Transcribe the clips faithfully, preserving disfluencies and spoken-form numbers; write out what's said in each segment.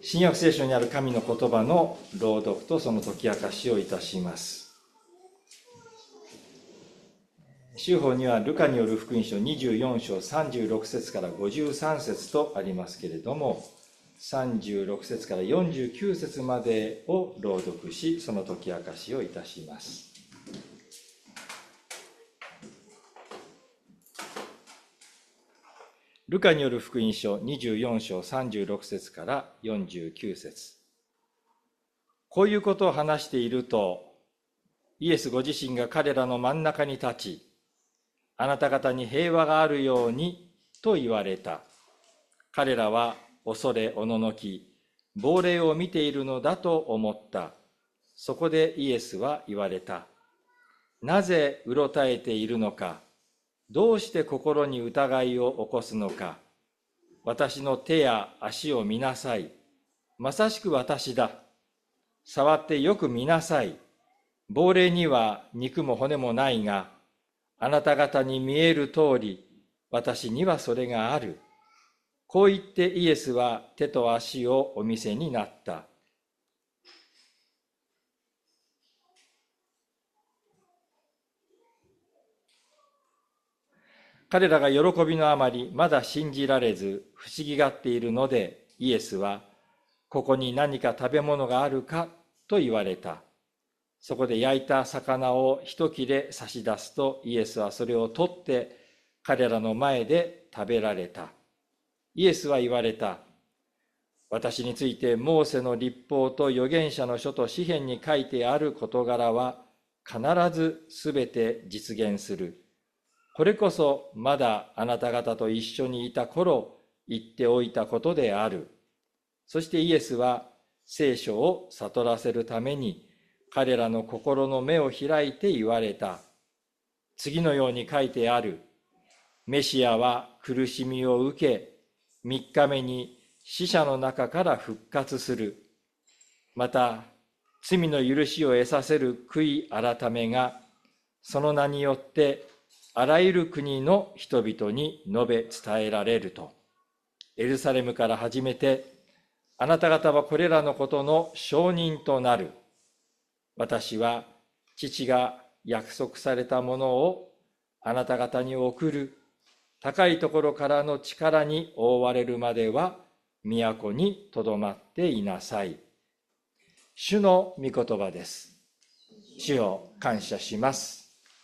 新約聖書にある神の言葉の朗読とその解き明かしをいたします。修法にはルカによる福音書にじゅうよん章さんじゅうろく節からごじゅうさん節とありますけれども、さんじゅうろく節からよんじゅうきゅう節までを朗読し、その解き明かしをいたします。ルカによる福音書にじゅうよん章さんじゅうろく節からよんじゅうきゅう節。こういうことを話していると、イエスご自身が彼らの真ん中に立ち、あなた方に平和があるようにと言われた。彼らは恐れおののき、亡霊を見ているのだと思った。そこでイエスは言われた。なぜうろたえているのか。どうして心に疑いを起こすのか。私の手や足を見なさい。まさしく私だ。触ってよく見なさい。亡霊には肉も骨もないが、あなた方に見える通り、私にはそれがある。こう言ってイエスは手と足をお見せになった。彼らが喜びのあまりまだ信じられず不思議がっているので、イエスは、ここに何か食べ物があるかと言われた。そこで焼いた魚を一切れ差し出すと、イエスはそれを取って彼らの前で食べられた。イエスは言われた。私についてモーセの律法と預言者の書と詩編に書いてある事柄は必ずすべて実現する。これこそまだあなた方と一緒にいた頃言っておいたことである。そしてイエスは聖書を悟らせるために彼らの心の目を開いて言われた。次のように書いてある。メシアは苦しみを受け、三日目に死者の中から復活する。また罪の許しを得させる悔い改めがその名によってあらゆる国の人々に述べ伝えられると。エルサレムから始めて、あなた方はこれらのことの証人となる。私は父が約束されたものをあなた方に送る。高いところからの力に覆われるまでは都にとどまっていなさい。主の御言葉です。主を感謝します。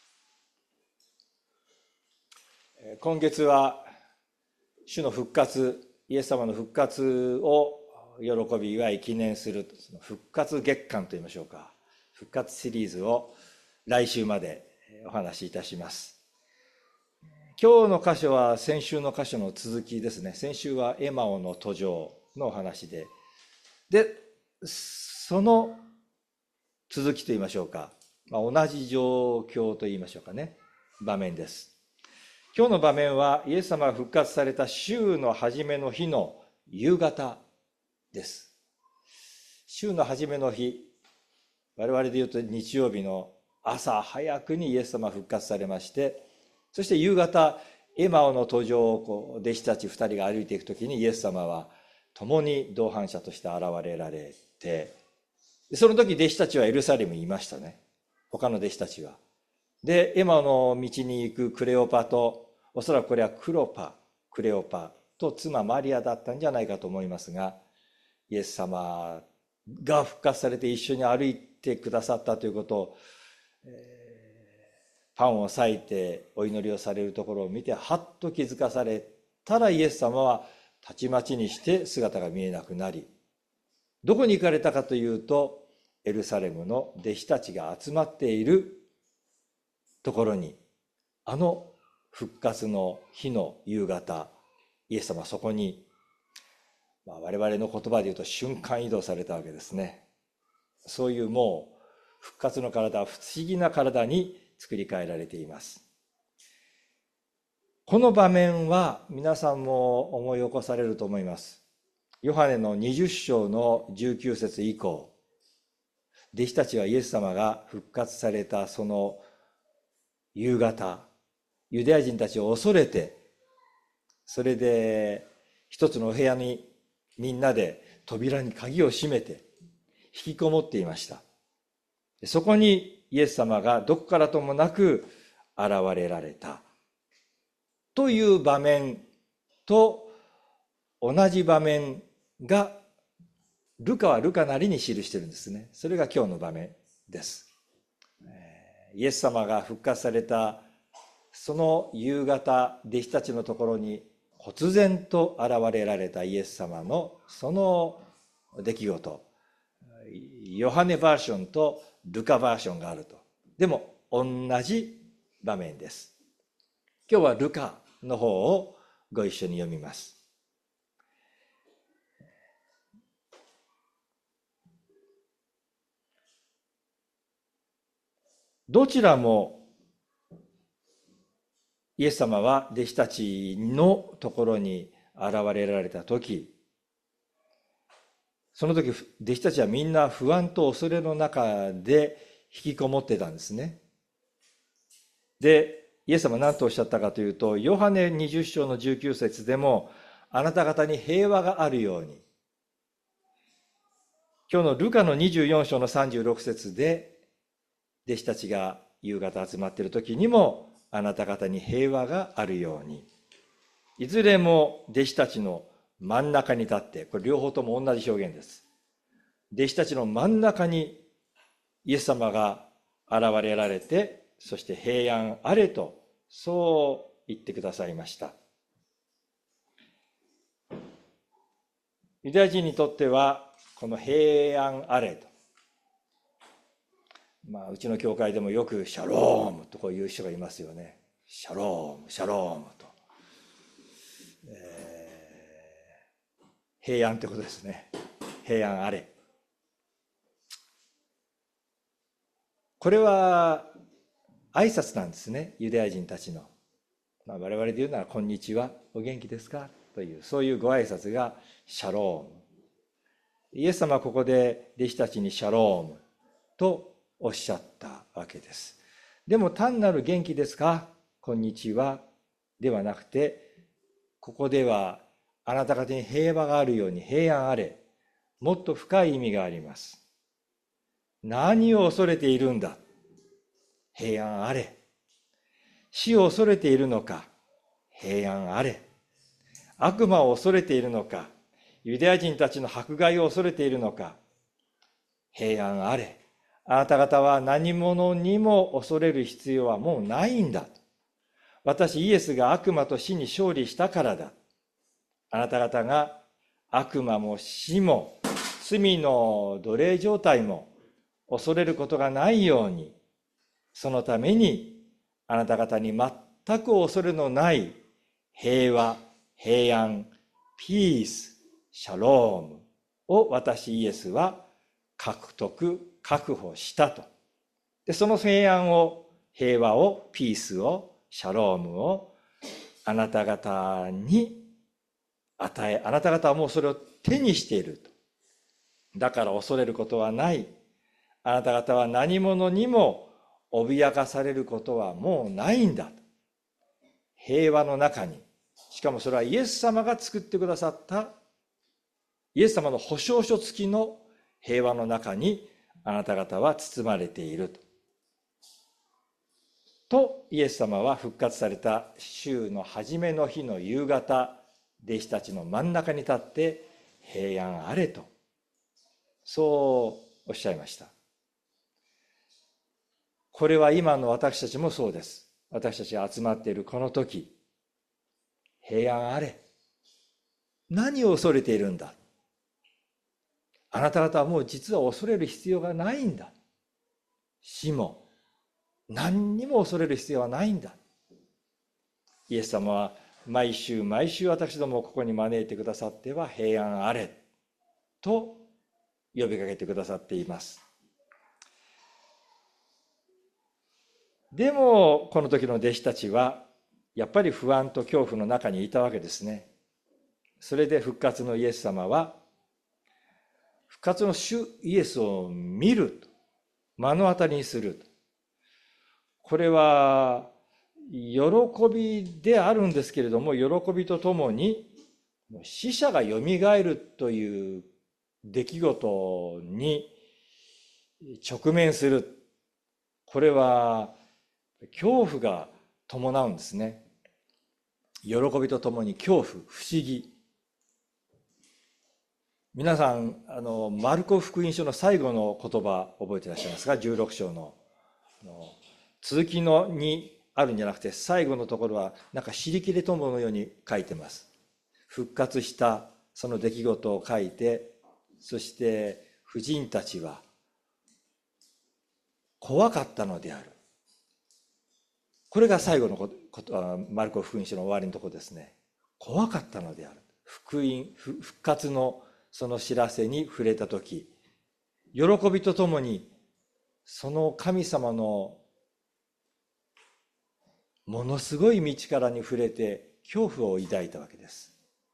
今月は主の復活、イエス様の復活を喜び祝い記念するその復活月間といいましょうか、復活シリーズを来週までお話しいたします。今日の箇所は先週の箇所の続きですね。先週はエマオの途上のお話で、でその続きといいましょうか、まあ、同じ状況といいましょうかね、場面です。今日の場面はイエス様が復活された週の初めの日の夕方です。週の初めの日、我々で言うと日曜日の朝早くにイエス様が復活されまして、そして夕方エマオの途上をこう弟子たち二人が歩いていくときにイエス様は共に同伴者として現れられて、その時弟子たちはエルサレムにいましたね。他の弟子たちは。でエマオの道に行くクレオパと、おそらくこれはクロパ、クレオパと妻マリアだったんじゃないかと思いますが、イエス様が復活されて一緒に歩いてくださったということを、えー、パンを裂いてお祈りをされるところを見てはっと気づかされたら、イエス様はたちまちにして姿が見えなくなり、どこに行かれたかというと、エルサレムの弟子たちが集まっているところに、あの復活の日の夕方、イエス様はそこに、まあ、我々の言葉で言うと瞬間移動されたわけですね。そういうもう復活の体は不思議な体に作り変えられています。この場面は皆さんも思い起こされると思います。ヨハネのにじゅう章のじゅうきゅう節以降、弟子たちはイエス様が復活されたその夕方、ユダヤ人たちを恐れて、それで一つのお部屋にみんなで扉に鍵を閉めて引きこもっていました。そこにイエス様がどこからともなく現れられたという場面と同じ場面がルカはルカなりに記しているんですね。それが今日の場面です。イエス様が復活されたその夕方、弟子たちのところに忽然と現れられたイエス様のその出来事、ヨハネバージョンとルカバージョンがあると。でも同じ場面です。今日はルカの方をご一緒に読みます。どちらもイエス様は弟子たちのところに現れられたとき、その時弟子たちはみんな不安と恐れの中で引きこもってたんですね。で、イエス様は何とおっしゃったかというと、ヨハネにじゅっ章のじゅうきゅう節でも、あなた方に平和があるように。今日のルカのにじゅうよん章のさんじゅうろく節で、弟子たちが夕方集まっている時にも、あなた方に平和があるように。いずれも弟子たちの真ん中に立って、これ両方とも同じ表現です。弟子たちの真ん中にイエス様が現れられて、そして平安あれと、そう言ってくださいました。ユダヤ人にとっては、この平安あれと。まあ、うちの教会でもよくシャロームとこういう人がいますよね。シャローム、シャロームと。えー、平安ってことですね。平安あれ。これは挨拶なんですね、ユダヤ人たちの。まあ、我々で言うなら、こんにちは、お元気ですかという、そういうご挨拶がシャローム。イエス様はここで弟子たちにシャロームとおっしゃったわけです。でも単なる元気ですか、こんにちはではなくて、ここではあなた方に平和があるように平安あれ、もっと深い意味があります。何を恐れているんだ、平安あれ。死を恐れているのか、平安あれ。悪魔を恐れているのか、ユダヤ人たちの迫害を恐れているのか、平安あれ。あなた方は何者にも恐れる必要はもうないんだ。私イエスが悪魔と死に勝利したからだ。あなた方が悪魔も死も罪の奴隷状態も恐れることがないように、そのためにあなた方に全く恐れのない平和、平安、ピース、シャロームを私イエスは獲得、確保したと。で、その平安を、平和を、ピースを、シャロームをあなた方に与え、あなた方はもうそれを手にしていると。だから恐れることはない。あなた方は何者にも脅かされることはもうないんだ。平和の中に、しかもそれはイエス様が作ってくださったイエス様の保証書付きの平和の中にあなた方は包まれていると。とイエス様は復活された週の初めの日の夕方、弟子たちの真ん中に立って平安あれと、そうおっしゃいました。これは今の私たちもそうです。私たちが集まっているこの時、平安あれ。何を恐れているんだ。あなた方はもう実は恐れる必要がないんだ。死も何にも恐れる必要はないんだ。イエス様は毎週毎週私どもをここに招いてくださっては平安あれと呼びかけてくださっています。でもこの時の弟子たちはやっぱり不安と恐怖の中にいたわけですね。それで復活のイエス様は復活の主イエスを見ると、目の当たりにすると。これは喜びであるんですけれども、喜びとともに死者がよみがえるという出来事に直面する。これは恐怖が伴うんですね。喜びとともに恐怖、不思議。皆さん、あの、マルコ福音書の最後の言葉覚えていらっしゃいますか？じゅうろく章の。の続きのにあるんじゃなくて、最後のところはなんか尻切れとものように書いてます。復活したその出来事を書いて、そして婦人たちは怖かったのである。これが最後のこと、マルコ福音書の終わりのところですね。怖かったのである。福音、復活のその知らせに触れたとき、喜びとともにその神様のものすごい道からに触れて恐怖を抱いたわけです。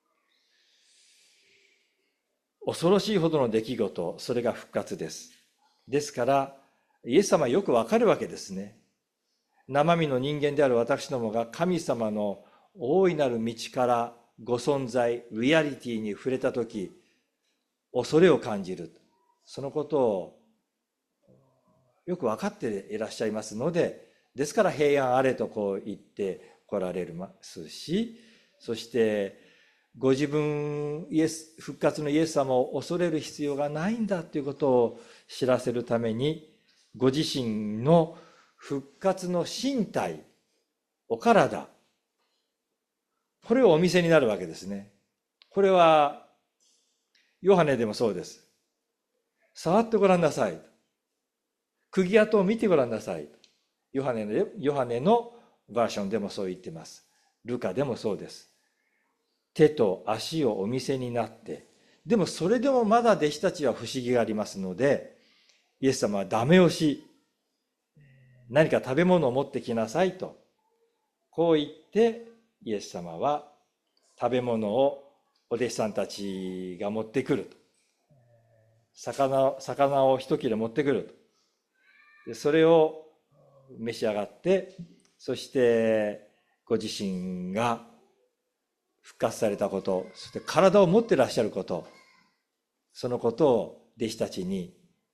恐ろしいほどの出来事、それが復活です。ですからイエス様はよくわかるわけですね。生身の人間である私どもが神様の大いなる道からご存在、リアリティに触れたとき、恐れを感じる。そのことをよく分かっていらっしゃいますので、ですから平安あれとこう言って来られますし、そしてご自分イエス復活のイエス様を恐れる必要がないんだということを知らせるために、ご自身の復活の身体、お体、これをお見せになるわけですね。これはヨハネでもそうです。触ってごらんなさい。釘跡を見てごらんなさい。ヨハネの、ヨハネのバーションでもそう言っています。ルカでもそうです。手と足をお見せになって、でもそれでもまだ弟子たちは不思議がありますので、イエス様はダメ押し、何か食べ物を持ってきなさいと、こう言ってイエス様は食べ物をお弟子さんたちが持ってくると。魚、魚を一切れ持ってくると。それを召し上がって、そしてご自身が復活されたこと、そして体を持ってらっしゃること、そのことを弟子たちに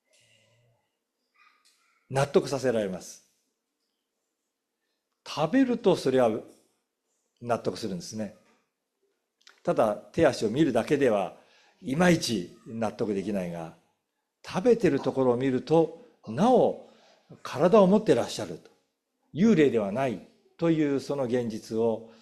納得させられます。食べるとそれは納得するんですね。ただ手足を見るだけではいまいち納得できないが、食べてるところを見るとなお体を持ってらっしゃると、幽霊ではないというその現実を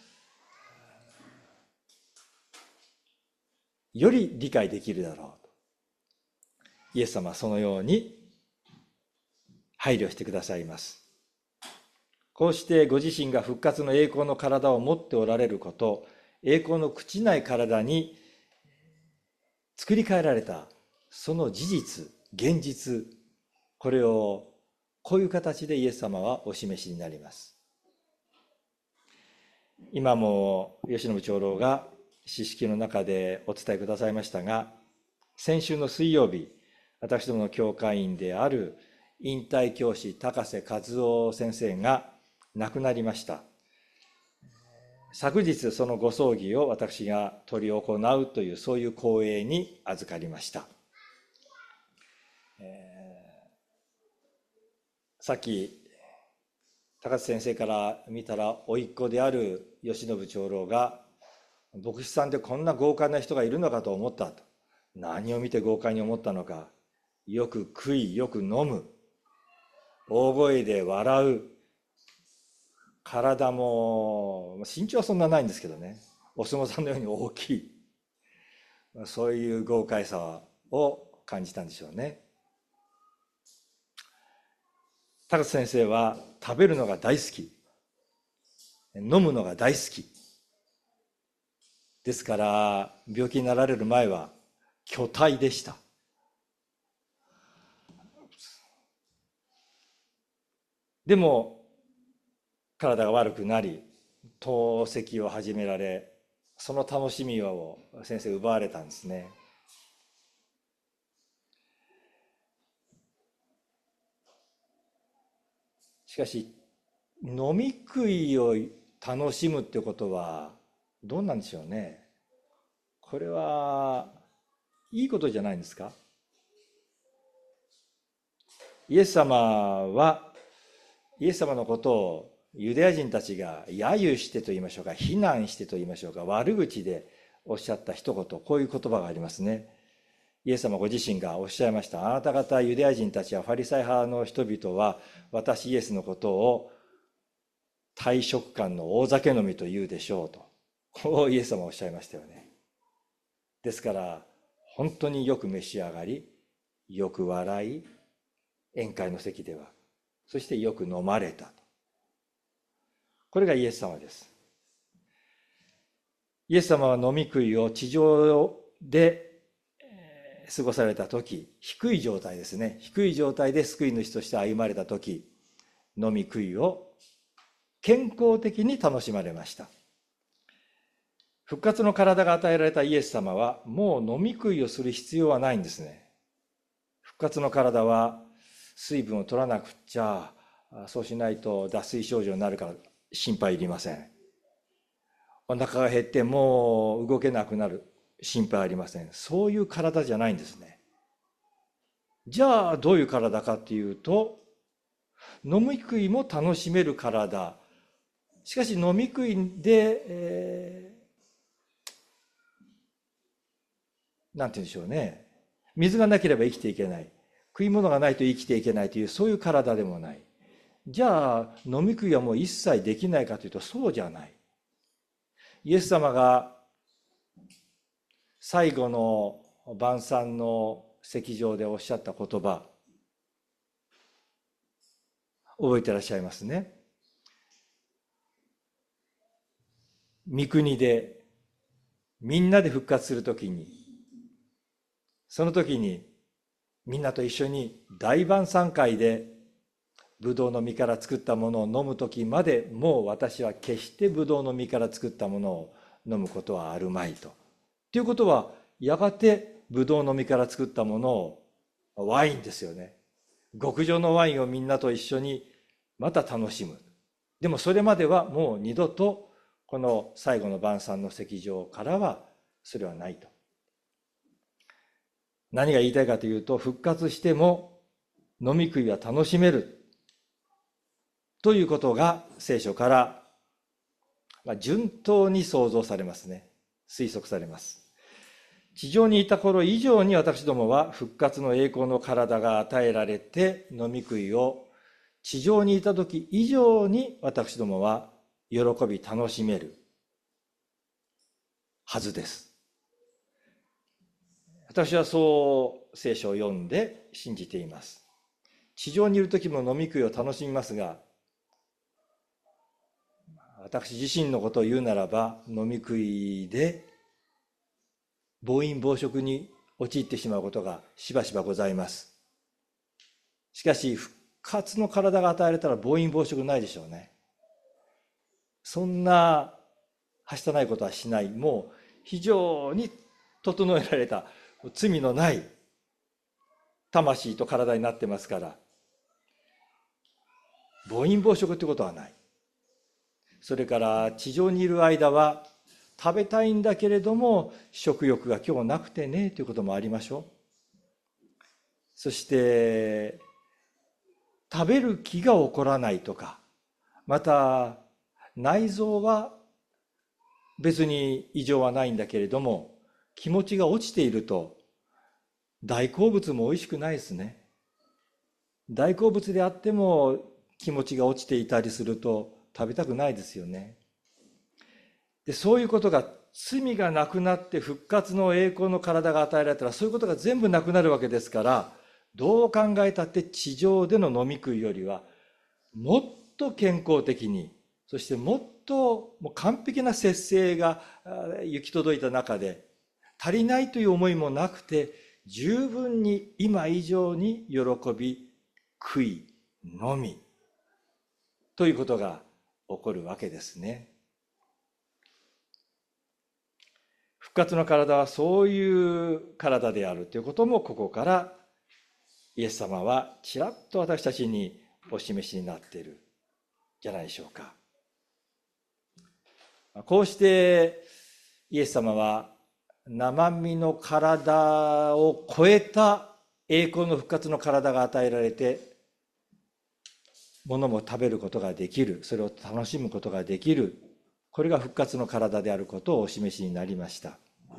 より理解できるだろうと、イエス様はそのように配慮してくださいます。こうしてご自身が復活の栄光の体を持っておられること、栄光の朽ちない体に作り変えられたその事実、現実、これをこういう形でイエス様はお示しになります。今も吉野部長老が詩式の中でお伝えくださいましたが、先週の水曜日、私どもの教会員である引退教師高瀬和夫先生が亡くなりました。昨日そのご葬儀を私が執り行うという、そういう光栄に預かりました。えー、さっき高瀬先生から見たら甥っ子である吉信長老が、牧師さんでこんな豪快な人がいるのかと思ったと。何を見て豪快に思ったのか。よく食い、よく飲む、大声で笑う、体も身長はそんなないんですけどね、お相撲さんのように大きい、そういう豪快さを感じたんでしょうね。高瀬先生は食べるのが大好き、飲むのが大好きですから、病気になられる前は巨体でした。でも体が悪くなり透析を始められ、その楽しみを先生奪われたんですね。しかし飲み食いを楽しむってことはどうなんでしょうね。これはいいことじゃないんですか？イエス様は、イエス様のことをユダヤ人たちが揶揄してと言いましょうか、非難してと言いましょうか、悪口でおっしゃった一言、こういう言葉がありますね。イエス様ご自身がおっしゃいました。あなた方ユダヤ人たちやファリサイ派の人々は、私イエスのことを大食漢の大酒飲みと言うでしょうと。こうイエス様はおっしゃいましたよね。ですから、本当によく召し上がり、よく笑い、宴会の席では、そしてよく飲まれたと。これがイエス様です。イエス様は飲み食いを地上で過ごされた時、低い状態ですね。低い状態で救い主として歩まれた時、飲み食いを健康的に楽しまれました。復活の体が与えられたイエス様は、もう飲み食いをする必要はないんですね。復活の体は、水分を取らなくちゃ、そうしないと脱水症状になるから心配いりません。お腹が減ってもう動けなくなる心配ありません。そういう体じゃないんですね。じゃあどういう体かっていうと、飲み食いも楽しめる体。しかし飲み食いで、えー、なんて言うんでしょうね。水がなければ生きていけない。食い物がないと生きていけないという、そういう体でもない。じゃあ飲み食いはもう一切できないかというと、そうじゃない。イエス様が最後の晩餐の席上でおっしゃった言葉、覚えてらっしゃいますね。御国でみんなで復活するときに、その時にみんなと一緒に大晩餐会でブドウの実から作ったものを飲む時まで、もう私は決してブドウの実から作ったものを飲むことはあるまいと。ということは、やがてブドウの実から作ったものを、ワインですよね。極上のワインをみんなと一緒にまた楽しむ。でもそれまではもう二度とこの最後の晩餐の席上からはそれはないと。何が言いたいかというと、復活しても飲み食いは楽しめるということが聖書から順当に想像されますね。推測されます。地上にいた頃以上に私どもは復活の栄光の体が与えられて飲み食いを地上にいた時以上に私どもは喜び楽しめるはずです。私はそう聖書を読んで信じています。地上にいる時も飲み食いを楽しみますが、私自身のことを言うならば、飲み食いで暴飲暴食に陥ってしまうことがしばしばございます。しかし復活の体が与えられたら暴飲暴食ないでしょうね。そんなはしたないことはしない。もう非常に整えられた罪のない魂と体になってますから、暴飲暴食ということはない。それから地上にいる間は食べたいんだけれども食欲が今日なくてねということもありましょう。そして食べる気が起こらないとか、また内臓は別に異常はないんだけれども気持ちが落ちていると大好物も美味しくないですね。大好物であっても気持ちが落ちていたりすると食べたくないですよね。で、そういうことが、罪がなくなって復活の栄光の体が与えられたら、そういうことが全部なくなるわけですから、どう考えたって地上での飲み食いよりはもっと健康的に、そしてもっともう完璧な節制が行き届いた中で、足りないという思いもなくて、十分に今以上に喜び、食い、飲みということが起こるわけですね。復活の体はそういう体であるということも、ここからイエス様はちらっと私たちにお示しになっているじゃないでしょうか。こうしてイエス様は生身の体を超えた栄光の復活の体が与えられて、物も食べることができる、それを楽しむことができる、これが復活の体であることをお示しになりました。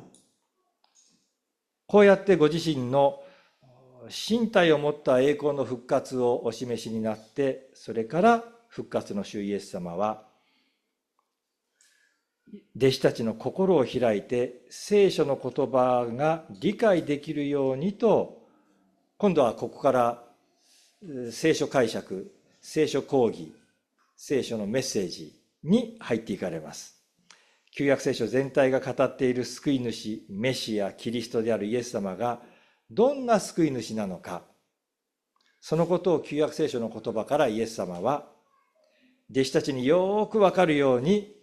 こうやってご自身の身体を持った栄光の復活をお示しになって、それから復活の主イエス様は弟子たちの心を開いて聖書の言葉が理解できるようにと、今度はここから聖書解釈、聖書講義、聖書のメッセージに入っていかれます。旧約聖書全体が語っている救い主、メシア、キリストであるイエス様がどんな救い主なのか、そのことを旧約聖書の言葉からイエス様は弟子たちによくわかるように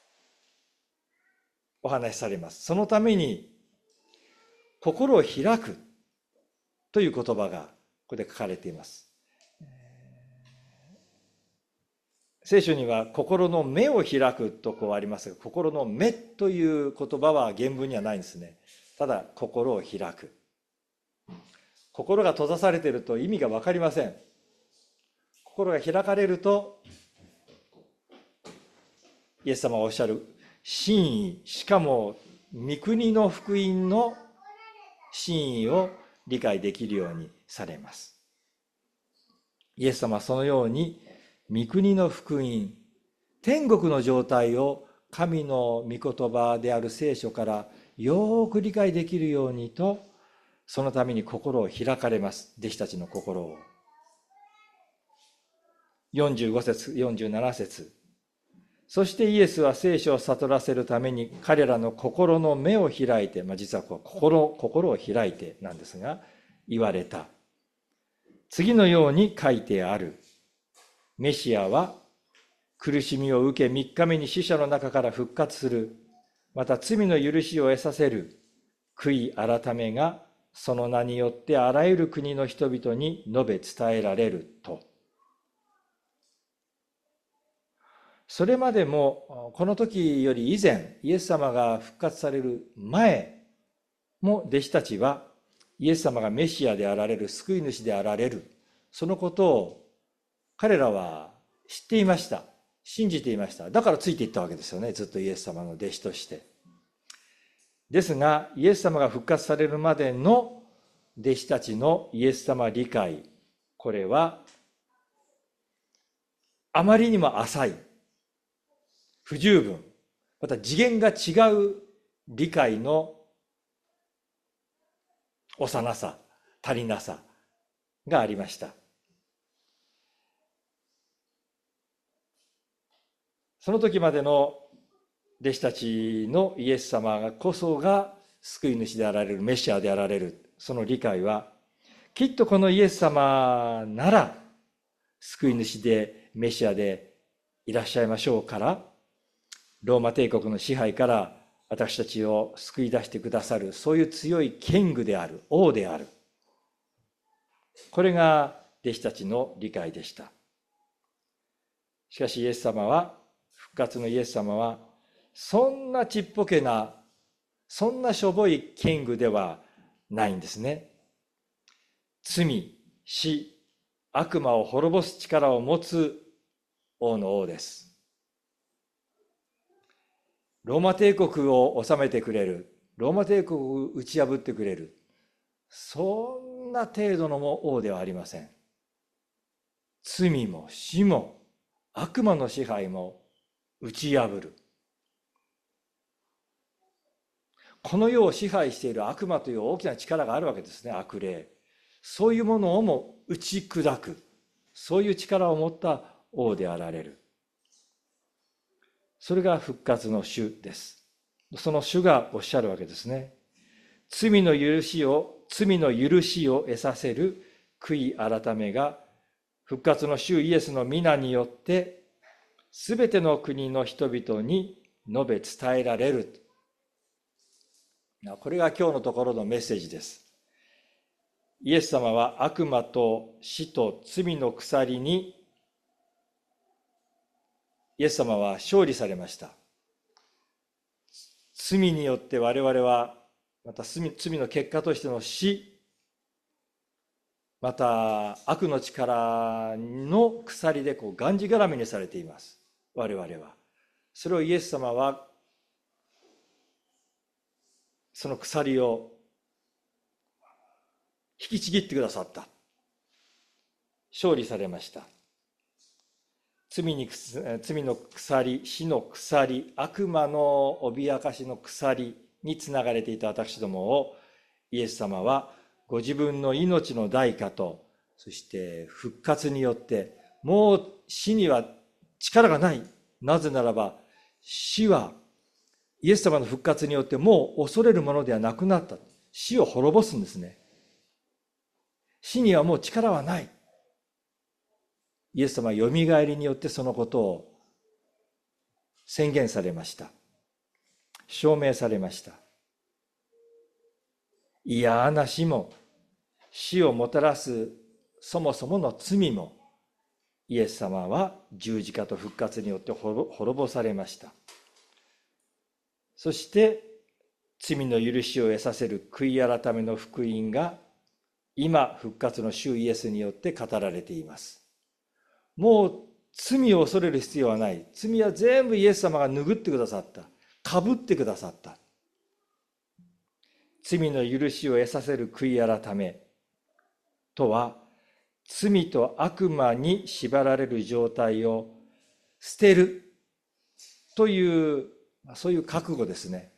お話しされます。そのために心を開くという言葉がここで書かれています。聖書には心の目を開くとこうありますが、心の目という言葉は原文にはないんですね。ただ心を開く。心が閉ざされていると意味が分かりません。心が開かれると、イエス様がおっしゃる真意、しかも御国の福音の真意を理解できるようにされます。イエス様はそのように御国の福音、天国の状態を神の御言葉である聖書からよく理解できるようにと、そのために心を開かれます。弟子たちの心を。よんじゅうご節、よんじゅうなな節。そしてイエスは聖書を悟らせるために彼らの心の目を開いて、まあ、実はこう 心, 心を開いてなんですが、言われた。次のように書いてある。メシアは苦しみを受けみっかめに死者の中から復活する。また罪の許しを得させる。悔い改めがその名によってあらゆる国の人々に述べ伝えられると。それまでもこの時より以前、イエス様が復活される前も弟子たちはイエス様がメシアであられる、救い主であられる、そのことを彼らは知っていました。信じていました。だからついていったわけですよね。ずっとイエス様の弟子として。ですが、イエス様が復活されるまでの弟子たちのイエス様理解、これはあまりにも浅い、不十分、また次元が違う理解の幼さ、足りなさがありました。その時までの弟子たちのイエス様がこそが救い主であられる、メシアであられる、その理解は、きっとこのイエス様なら救い主でメシアでいらっしゃいましょうから、ローマ帝国の支配から私たちを救い出してくださる、そういう強い権具である、王である。これが弟子たちの理解でした。しかしイエス様は、復活のイエス様は、そんなちっぽけな、そんなしょぼい権具ではないんですね。罪、死、悪魔を滅ぼす力を持つ王の王です。ローマ帝国を治めてくれる、ローマ帝国を打ち破ってくれる、そんな程度の王ではありません。罪も死も悪魔の支配も打ち破る。この世を支配している悪魔という大きな力があるわけですね、悪霊。そういうものをも打ち砕く、そういう力を持った王であられる。それが復活の主です。その主がおっしゃるわけですね。罪の許しを、罪の許しを得させる悔い改めが復活の主イエスの皆によってすべての国の人々に述べ伝えられる。これが今日のところのメッセージです。イエス様は悪魔と死と罪の鎖にイエス様は勝利されました。罪によって我々はまた罪の結果としての死、また悪の力の鎖でこうがんじがらめにされています、我々は。それをイエス様はその鎖を引きちぎってくださった。勝利されました。罪に罪の鎖、死の鎖、悪魔の脅かしの鎖につながれていた私どもを、イエス様はご自分の命の代価と、そして復活によって、もう死には力がない。なぜならば、死はイエス様の復活によってもう恐れるものではなくなった。死を滅ぼすんですね。死にはもう力はない。イエス様はよみがえりによってそのことを宣言されました。証明されました。嫌な死も、死をもたらすそもそもの罪も、イエス様は十字架と復活によって滅ぼされました。そして罪の許しを得させる悔い改めの福音が今復活の主イエスによって語られています。もう罪を恐れる必要はない。罪は全部イエス様が拭ってくださった。かぶってくださった。罪の許しを得させる悔い改めとは、罪と悪魔に縛られる状態を捨てるという、そういう覚悟ですね。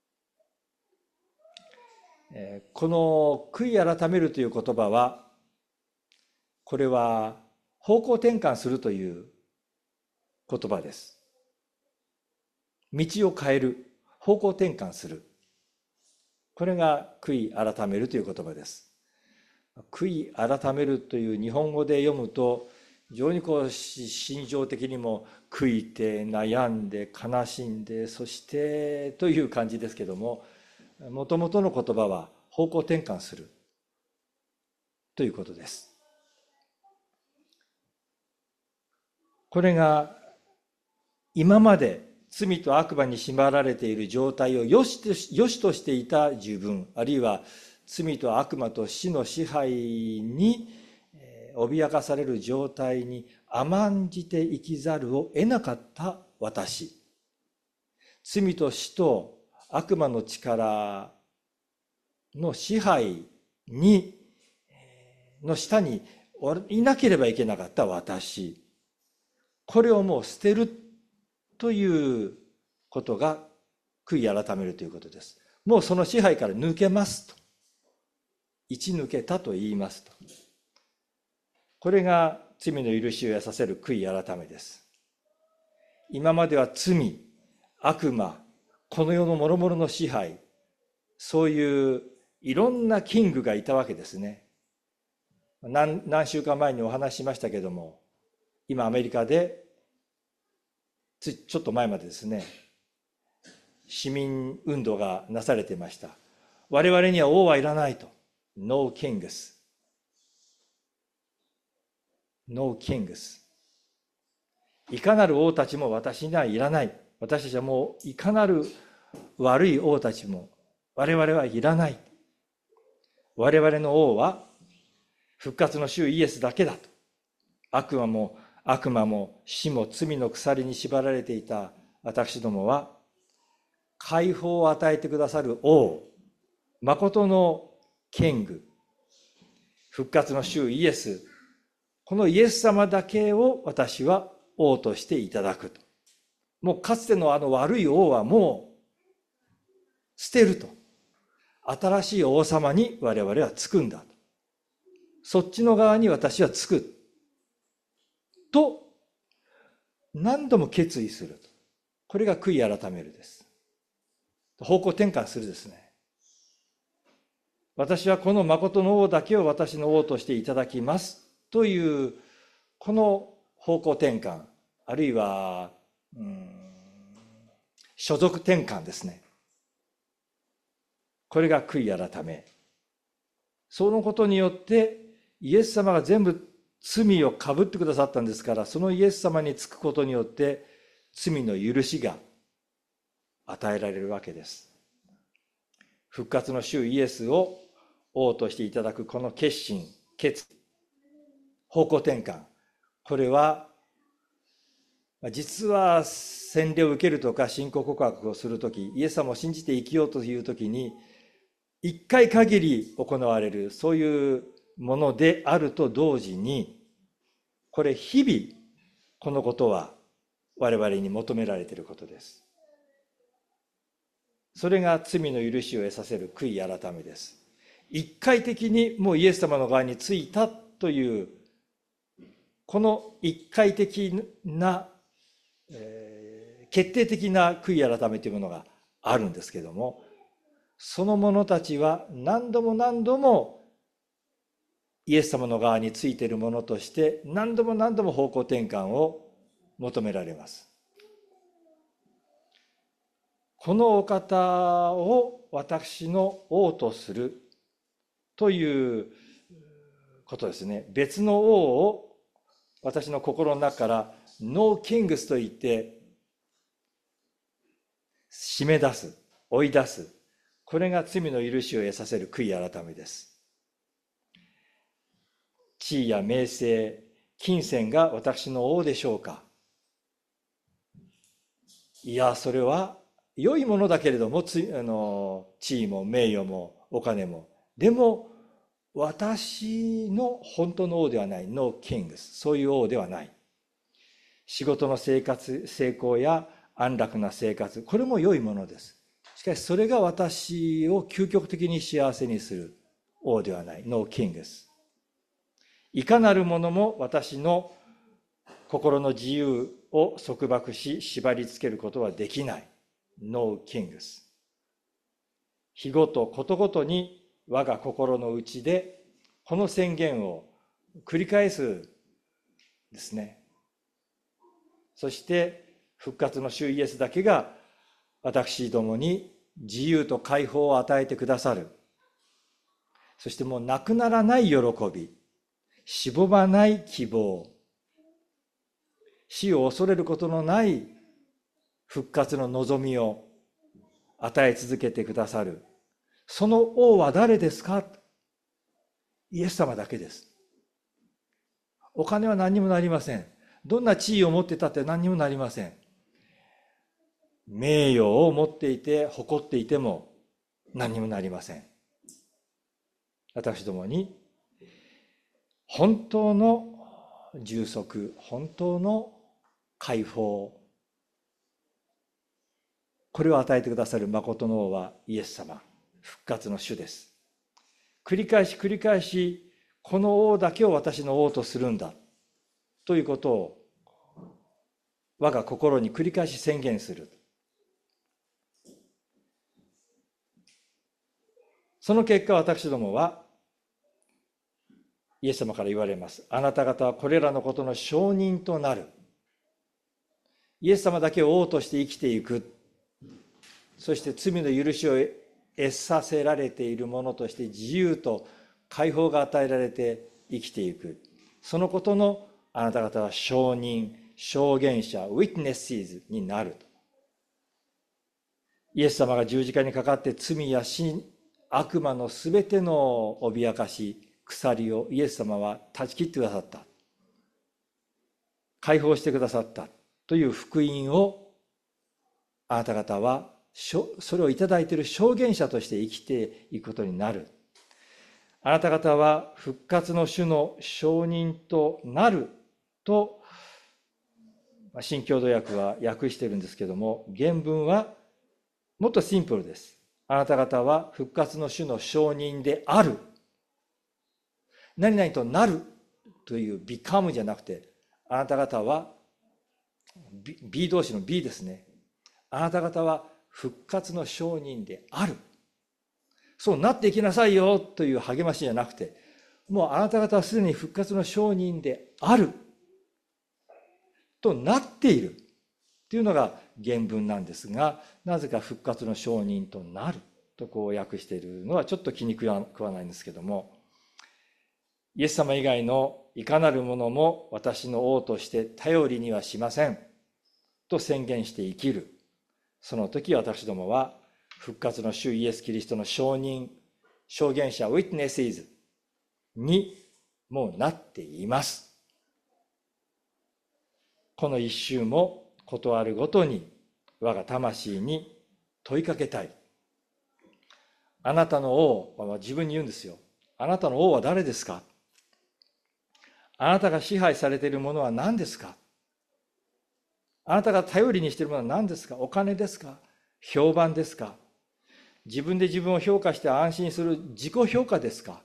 この悔い改めるという言葉は、これは方向転換するという言葉です。道を変える、方向転換する。これが悔い改めるという言葉です。悔い改めるという日本語で読むと、非常にこう心情的にも悔いて悩んで悲しんで、そしてという感じですけども、もともとの言葉は方向転換するということです。これが今まで罪と悪魔に縛られている状態をよしとし、よしとしていた自分、あるいは罪と悪魔と死の支配に脅かされる状態に甘んじて生きざるを得なかった私、罪と死と悪魔の力の支配にの下にいなければいけなかった私、これをもう捨てるということが悔い改めるということです。もうその支配から抜けますと、一抜けたと言いますと、これが罪の許しを得させる悔い改めです。今までは罪、悪魔、この世の諸々の支配、そういういろんなキングがいたわけですね。何, 何週間前にお話ししましたけども、今アメリカでつちょっと前までですね、市民運動がなされていました。我々には王はいらないと。No kings。No kings。いかなる王たちも私にはいらない。私たちはもういかなる悪い王たちも我々はいらない。我々の王は復活の主イエスだけだと。悪魔も悪魔も死も罪の鎖に縛られていた私どもは、解放を与えてくださる王、誠のキング、復活の主イエス、このイエス様だけを私は王としていただくと。もうかつてのあの悪い王はもう捨てると。新しい王様に我々はつくんだと。そっちの側に私はつくと何度も決意すると。これが悔い改めるです。方向転換するですね。私はこの誠の王だけを私の王としていただきますというこの方向転換、あるいはうーん所属転換ですね。これが悔い改め。そのことによってイエス様が全部罪をかぶってくださったんですから、そのイエス様につくことによって罪の許しが与えられるわけです。 復活の主イエスを王としていただくこの決心、決意、方向転換、これは実は洗礼を受けるとか信仰告白をするとき、イエス様を信じて生きようというときに一回限り行われる、そういうものであると同時に、これ日々このことは我々に求められていることです。それが罪の許しを得させる悔い改めです。一回的にもうイエス様の側についたという、この一回的な、えー、決定的な悔い改めというものがあるんですけれども、その者たちは何度も何度もイエス様の側についているものとして何度も何度も方向転換を求められます。このお方を私の王とするということですね。別の王を私の心の中からノーキングスと言って締め出す、追い出す。これが罪の許しを得させる悔い改めです。地位や名声、金銭が私の王でしょうか。いや、それは良いものだけれども、つあの地位も名誉もお金も、でも私の本当の王ではない、ノーキングス、そういう王ではない。仕事の生活、成功や安楽な生活、これも良いものです。しかしそれが私を究極的に幸せにする王ではない、ノーキングス。いかなるものも私の心の自由を束縛し縛り付けることはできない、ノーキングス。日ごとことごとに我が心の内でこの宣言を繰り返すですね。そして復活の主イエスだけが私どもに自由と解放を与えてくださる。そしてもうなくならない喜び、しぼまない希望、死を恐れることのない復活の望みを与え続けてくださる。その王は誰ですか？イエス様だけです。お金は何にもなりません。どんな地位を持ってたって何にもなりません。名誉を持っていて誇っていても何にもなりません。私どもに本当の充足、本当の解放、これを与えてくださる誠の王はイエス様、復活の主です。繰り返し繰り返しこの王だけを私の王とするんだということを我が心に繰り返し宣言する。その結果、私どもはイエス様から言われます。あなた方はこれらのことの証人となる。イエス様だけを王として生きていく。そして罪の許しを得させられているものとして自由と解放が与えられて生きていく。そのことのあなた方は証人、証言者、ウィットネスになると。イエス様が十字架にかかって罪や死、悪魔のすべての脅かし、鎖をイエス様は断ち切ってくださった。解放してくださったという福音をあなた方はそれをいただいている証言者として生きていくことになる。あなた方は復活の主の証人となると新共同訳は訳しているんですけども、原文はもっとシンプルです。あなた方は復活の主の証人である。何々となるという become じゃなくて、あなた方は B, B 動詞の B ですね。あなた方は復活の証人である。そうなっていきなさいよという励ましじゃなくて、もうあなた方はすでに復活の証人であるとなっているというのが原文なんですが、なぜか復活の証人となるとこう訳しているのはちょっと気に食わないんですけども、イエス様以外のいかなるものも私の王として頼りにはしませんと宣言して生きる。その時私どもは復活の主イエス・キリストの証人、証言者、ウィットネスズにもうなっています。この一周もことあるごとに我が魂に問いかけたい。あなたの王、自分に言うんですよ。あなたの王は誰ですか？あなたが支配されているものは何ですか？あなたが頼りにしているものは何ですか？お金ですか？評判ですか？自分で自分を評価して安心する自己評価ですか？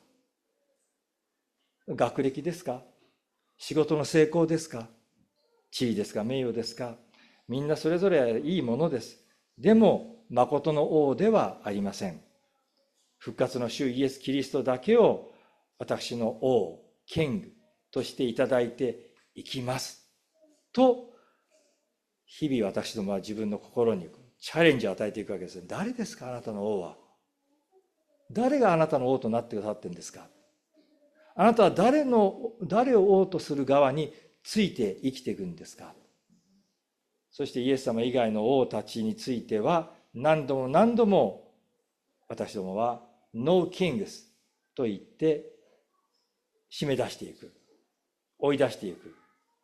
学歴ですか？仕事の成功ですか？地位ですか？名誉ですか？みんなそれぞれいいものです。でも、誠の王ではありません。復活の主イエス・キリストだけを私の王、キングとしていただいていきます。と、日々私どもは自分の心にチャレンジを与えていくわけです。誰ですか、あなたの王は。誰があなたの王となってくださっているんですか。あなたは誰の、誰を王とする側について生きていくんですか。そしてイエス様以外の王たちについては何度も何度も私どもは No Kings と言って締め出していく、追い出していく。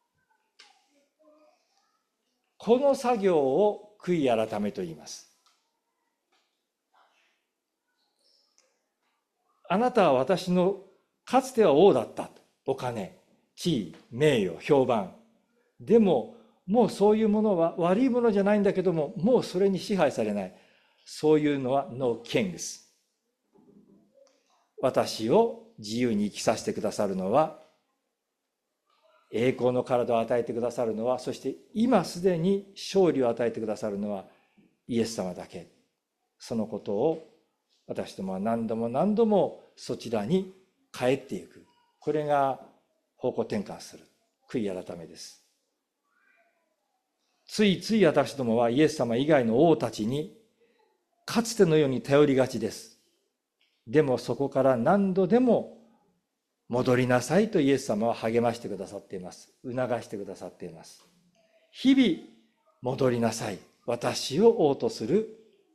この作業を悔い改めと言います。あなたは私のかつては王だった。お金、地位、名誉、評判。でももうそういうものは悪いものじゃないんだけども、もうそれに支配されない。そういうのは No Kings。私を自由に生きさせてくださるのは、栄光の体を与えてくださるのは、そして今すでに勝利を与えてくださるのはイエス様だけ。そのことを私どもは何度も何度もそちらに帰っていく。これが方向転換する。悔い改めです。ついつい私どもはイエス様以外の王たちにかつてのように頼りがちです。でもそこから何度でも戻りなさいとイエス様は励ましてくださっています。促してくださっています。日々戻りなさい。私を王とする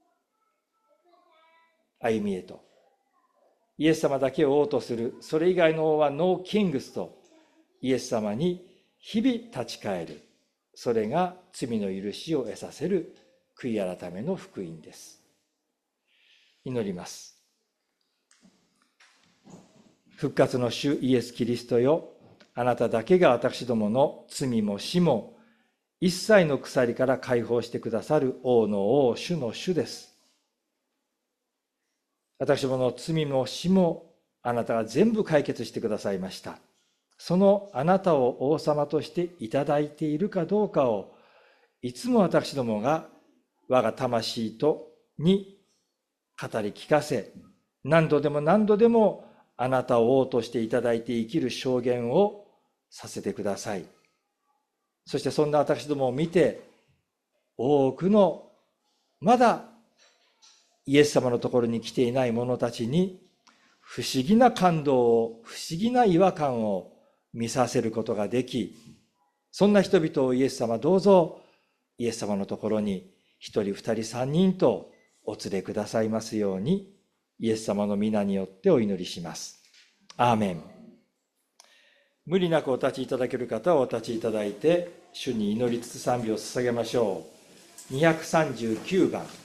歩みへと。イエス様だけを王とする。それ以外の王はノーキングスとイエス様に日々立ち返る。それが罪の許しを得させる悔い改めの福音です。祈ります。復活の主イエス・キリストよ、あなただけが私どもの罪も死も一切の鎖から解放してくださる王の王、主の主です。私どもの罪も死もあなたが全部解決してくださいました。そのあなたを王様としていただいているかどうかを、いつも私どもが我が魂とに語り聞かせ、何度でも何度でもあなたを王としていただいて生きる証言をさせてください。そしてそんな私どもを見て、多くのまだイエス様のところに来ていない者たちに不思議な感動を、不思議な違和感を見させることができ、そんな人々をイエス様どうぞイエス様のところに一人二人三人とお連れくださいますように、イエス様の皆によってお祈りします。アーメン。無理なくお立ちいただける方はお立ちいただいて、主に祈りつつ賛美を捧げましょう。にひゃくさんじゅうきゅうばん。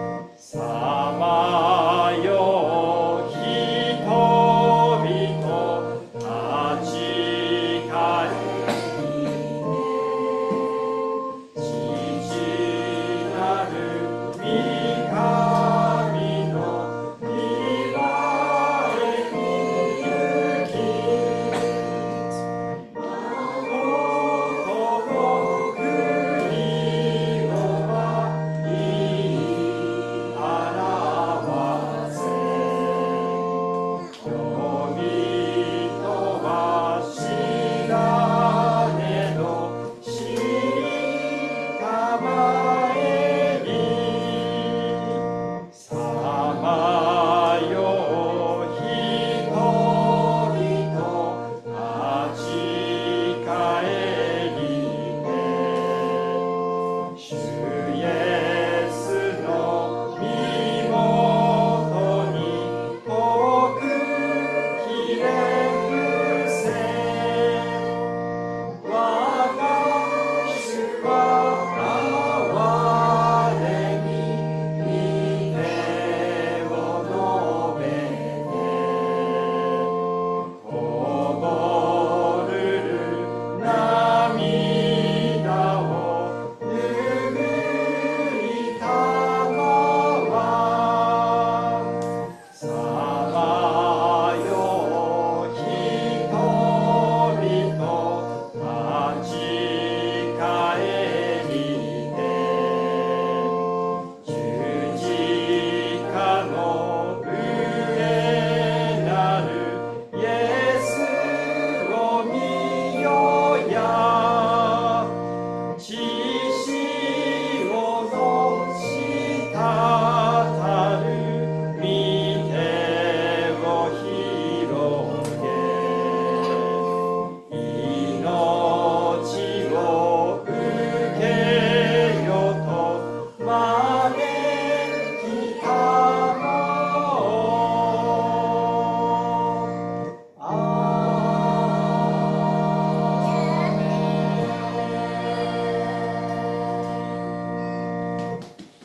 さまよ人々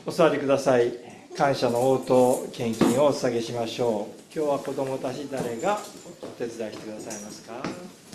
お座りください。感謝の応答献金をお捧げしましょう。今日は子どもたち誰がお手伝いしてくださいますか。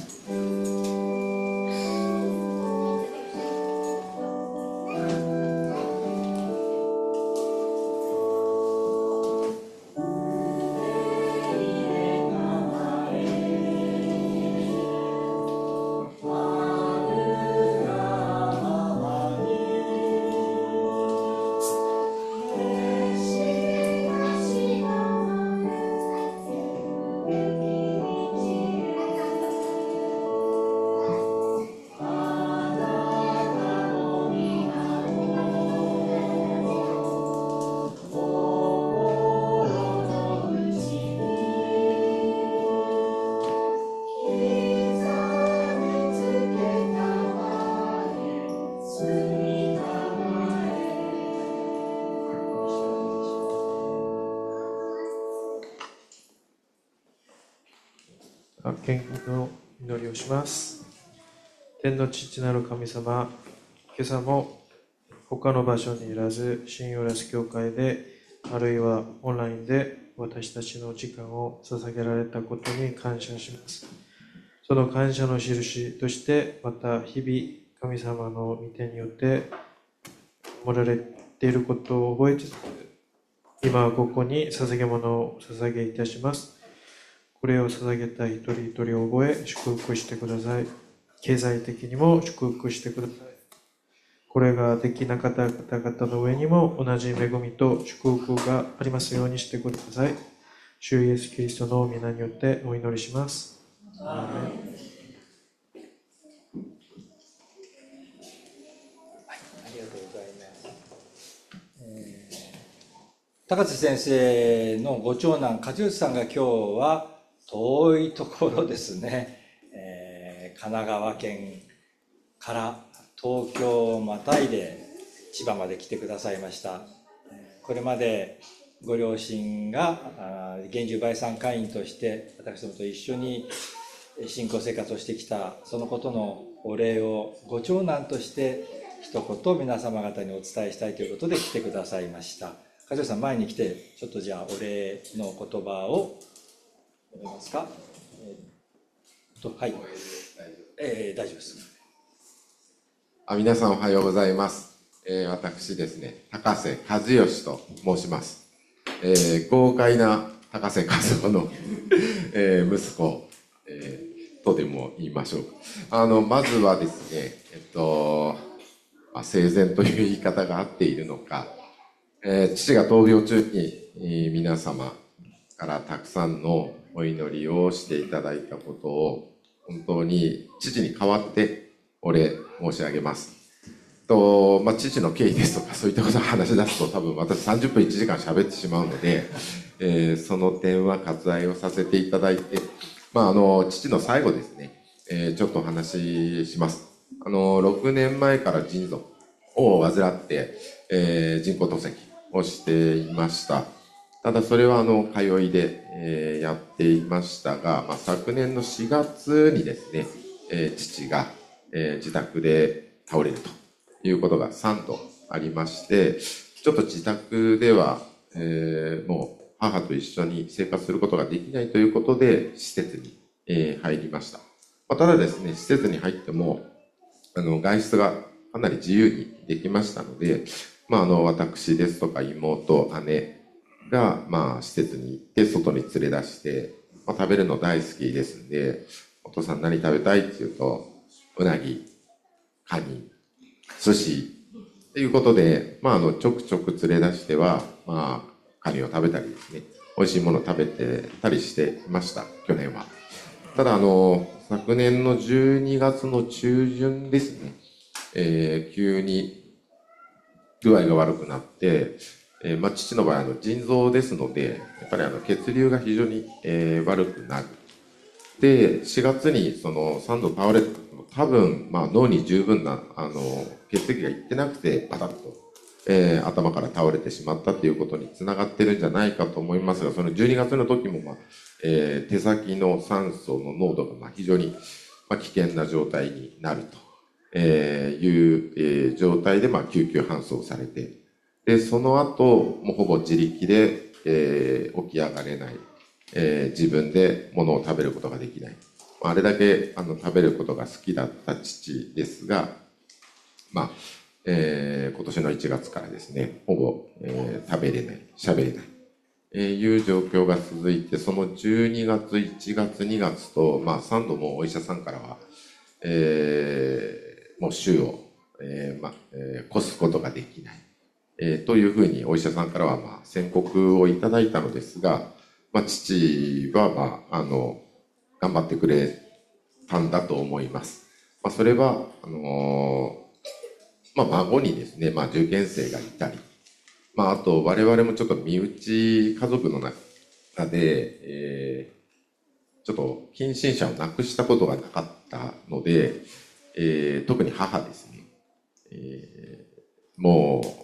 献金の祈りをします。天の父なる神様、今朝も他の場所にいらず、新ヨラス教会で、あるいはオンラインで私たちの時間を捧げられたことに感謝します。その感謝の印として、また日々神様の御手によって守られていることを覚えつつ、今はここに捧げ物を捧げいたします。これを捧げた一人一人を覚え、祝福してください。経済的にも祝福してください。これができなかった方々の上にも同じ恵みと祝福がありますようにしてください。主イエスキリストの皆によってお祈りします。アーメン。 高津先生のご長男和義さんが今日は遠いところですね、えー、神奈川県から東京をまたいで千葉まで来てくださいました。これまでご両親が厳重売産会員として私どもと一緒に信仰生活をしてきたそのことのお礼をご長男として一言皆様方にお伝えしたいということで来てくださいました。和義さん前に来てちょっとじゃあお礼の言葉を読めますか。えー、っとはい、えー、大丈夫です。 あ、皆さんおはようございます。えー、私ですね、高瀬和義と申します。えー、豪快な高瀬和夫の、えー、息子、えー、とでも言いましょう。あのまずはですね、えっと、まあ、生前という言い方が合っているのか、えー、父が闘病中に、えー、皆様からたくさんのお祈りをしていただいたことを本当に父に代わってお礼申し上げます。と、まあ、父の経緯ですとかそういったことを話し出すと多分私さんじゅっぷんいちじかん喋ってしまうので、えー、その点は割愛をさせていただいて、まあ、あの父の最後ですね、えー、ちょっとお話しします。あのろくねんまえから腎臓を患って、えー、人工透析をしていました。ただそれはあの通いで、えー、やっていましたが、まあ、昨年のしがつにですね、えー、父が、えー、自宅で倒れるということがさんどありまして、ちょっと自宅では、えー、もう母と一緒に生活することができないということで施設に、えー、入りました。まあ、ただですね、施設に入ってもあの外出がかなり自由にできましたので、まあ、あの私ですとか妹、姉が、まあ、施設に行って外に連れ出して、まあ、食べるの大好きですんで、お父さん何食べたいって言うと、うなぎ、カニ、寿司っていうことで、まあ、あのちょくちょく連れ出しては、まあ、カニを食べたりですね、美味しいものを食べてたりしていました、去年は。ただあの昨年のじゅうにがつの中旬ですね、えー、急に具合が悪くなって、えーまあ、父の場合あの腎臓ですのでやっぱりあの血流が非常に、えー、悪くなる。でしがつにそのさんど倒れた時も多分、まあ、脳に十分なあの血液がいってなくてパタッと、えー、頭から倒れてしまったということにつながってるんじゃないかと思いますが、そのじゅうにがつの時も、まあえー、手先の酸素の濃度がまあ非常に、まあ、危険な状態になると、えー、いう、えー、状態で、まあ、救急搬送されて、 で、その後、もうほぼ自力で、えー起き上がれない。えー自分で物を食べることができない。まああれだけあの食べることが好きだった父ですが、まあ、えー今年のいちがつからですね、ほぼ、えー食べれない、喋れない、えーいう状況が続いて、そのじゅうにがつ、いちがつ、にがつと、まあさんどもお医者さんからは、えーもう週を、えーまあえー越すことができない。えーというふうにお医者さんからはまあ宣告をいただいたのですが、まあ、父は、まあ、あの頑張ってくれたんだと思います。まあ、それはあのーまあ、孫にですね、まあ、受験生がいたり、まあ、あと我々もちょっと身内家族の中で、えーちょっと近親者を亡くしたことがなかったので、えー特に母ですね、えーもう